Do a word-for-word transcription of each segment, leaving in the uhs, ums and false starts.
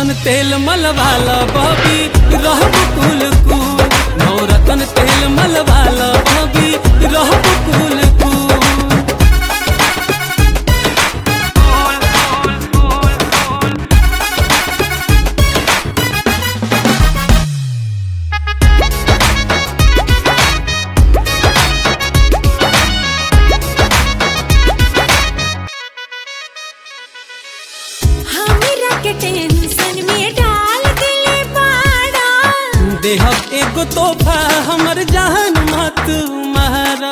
नवरत्न तेल मलवाला बॉबी रहब कुल कुल। नवरत्न तेल मलवाला बॉबी रहब कुल कुल। टेंशन में डाल दिले बाड़ा। देहब एगो तोहफा हमर जान मत मारा।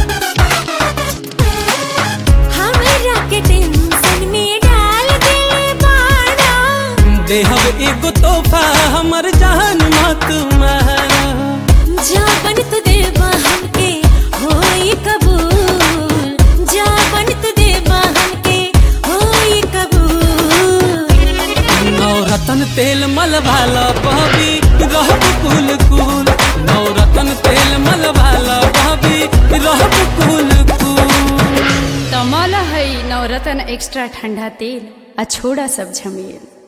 हमरा के टेंशन में डाल दिले बाड़ा। देहब एगो तोहफा हमर जान मत मारा। जाबन तू देबा हमके होई कबूल। जाबन तू देबा हमके होई कबूल। नवरत्न तेल मलवाला बॉबी रहब कुल कुल। नवरत्न तेल मलवाला बॉबी रहब कुल कुल। तमाला है नवरत्न एक्स्ट्रा ठंडा तेल आ छोड़ा सब झमेल।